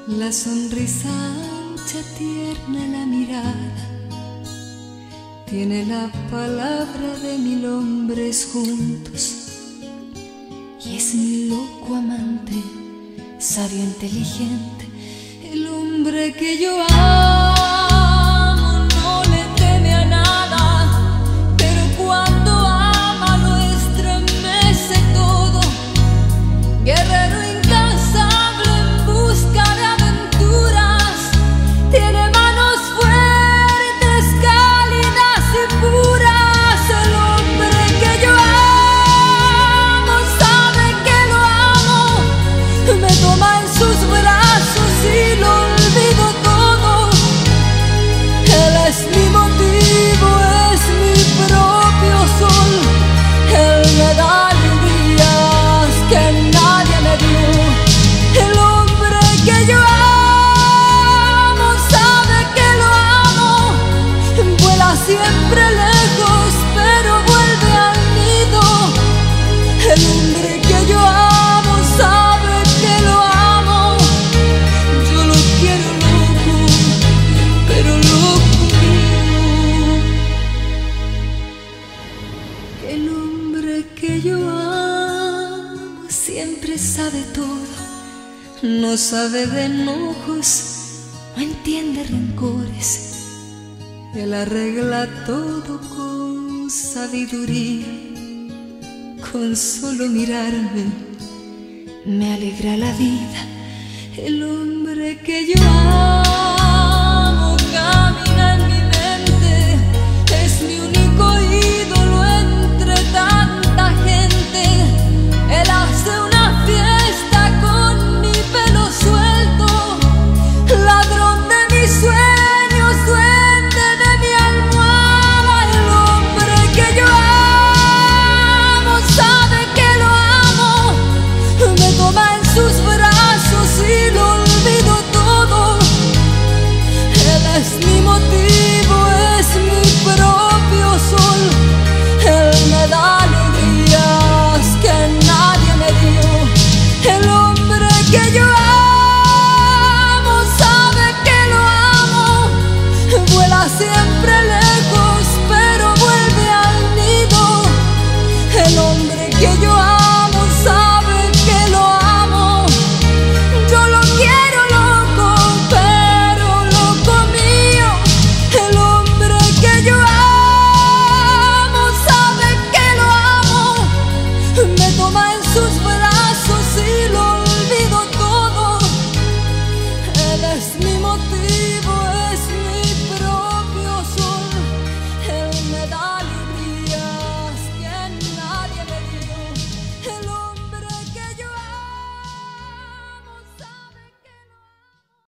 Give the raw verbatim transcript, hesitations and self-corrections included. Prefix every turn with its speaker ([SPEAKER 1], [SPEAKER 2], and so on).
[SPEAKER 1] La sonrisa ancha, tierna la mirada, tiene la palabra de mil hombres juntos. Y es mi loco amante, sabio, inteligente, el hombre que yo amo. No le teme a nada, pero cuando ama lo estremece todo. Guerrero incansable en busca de aventuras, tiene manos fuertes, cálidas y puras. El hombre que yo amo sabe que lo amo, me toma en sus brazos y lo olvido todo. Él es mi motivo, es mi propio sol. Él me da alegrías que nadie me dio. El hombre que yo amo sabe que lo amo, vuela siempre lejos pero vuelve al nido. El hombre que yo amo sabe que lo amo, yo lo quiero loco, pero loco mío. El hombre que yo amo siempre sabe todo, no sabe de enojos, no entiende rencores. Él arregla todo con sabiduría, con solo mirarme me alegra la vida. El hombre que yo amo